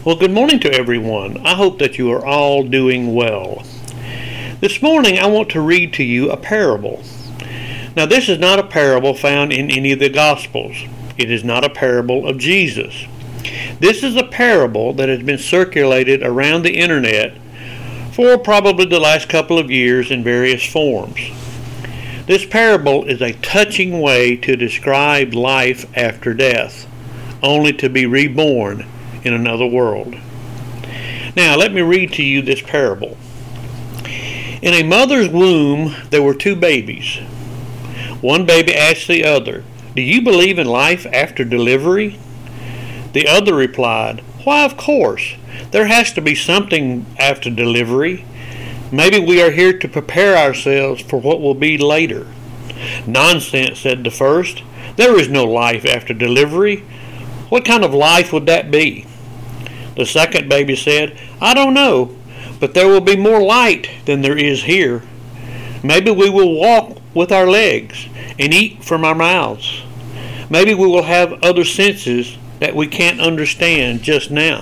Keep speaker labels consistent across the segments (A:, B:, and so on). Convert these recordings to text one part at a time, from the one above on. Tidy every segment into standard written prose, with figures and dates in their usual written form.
A: Well, good morning to everyone. I hope that you are all doing well. This morning I want to read to you a parable. Now, this is not a parable found in any of the Gospels. It is not a parable of Jesus. This is a parable that has been circulated around the internet for probably the last couple of years in various forms. This parable is a touching way to describe life after death, only to be reborn in another world. Now, let me read to you this parable. In a mother's womb, there were two babies. One baby asked the other, "Do you believe in life after delivery?" The other replied, "Why, of course. There has to be something after delivery. Maybe we are here to prepare ourselves for what will be later." "Nonsense," said the first. "There is no life after delivery. What kind of life would that be?" The second baby said, "I don't know, but there will be more light than there is here. Maybe we will walk with our legs and eat from our mouths. Maybe we will have other senses that we can't understand just now."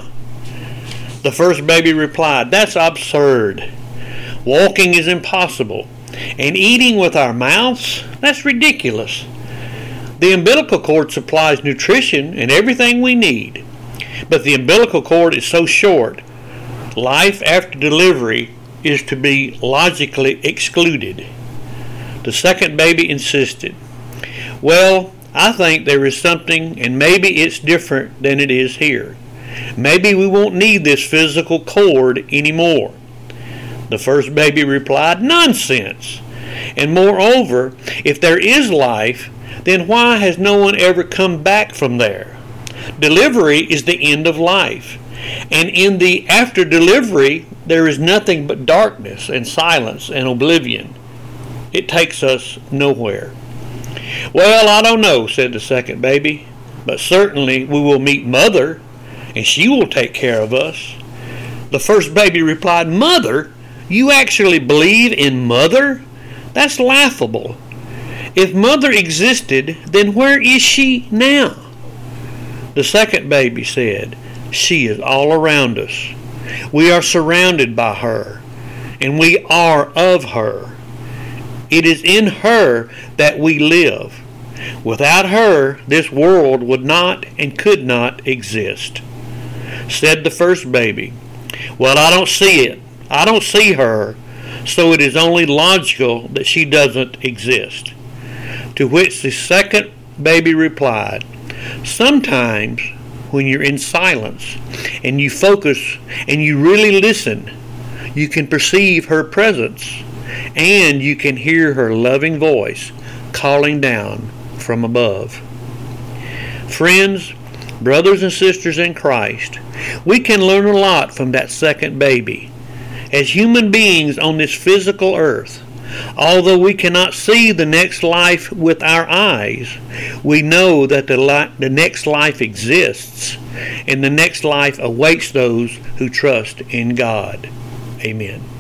A: The first baby replied, "That's absurd. Walking is impossible. And eating with our mouths? That's ridiculous. The umbilical cord supplies nutrition and everything we need. But the umbilical cord is so short, life after delivery is to be logically excluded." The second baby insisted, "Well, I think there is something, and maybe it's different than it is here. Maybe we won't need this physical cord anymore." The first baby replied, "Nonsense! And moreover, if there is life, then why has no one ever come back from there? Delivery is the end of life, and in the after delivery there is nothing but darkness and silence and oblivion. It takes us nowhere." "Well, I don't know," said the second baby, "but certainly we will meet Mother, and she will take care of us." The first baby replied, "Mother? You actually believe in Mother? That's laughable. If Mother existed, then where is she now?" The second baby said, "She is all around us. We are surrounded by her, and we are of her. It is in her that we live. Without her, this world would not and could not exist." Said the first baby, "Well, I don't see it. I don't see her, so it is only logical that she doesn't exist." To which the second baby replied, "Sometimes when you're in silence and you focus and you really listen, you can perceive her presence and you can hear her loving voice calling down from above." Friends, brothers and sisters in Christ, we can learn a lot from that second baby. As human beings on this physical earth, although we cannot see the next life with our eyes, we know that the next life exists, and the next life awaits those who trust in God. Amen.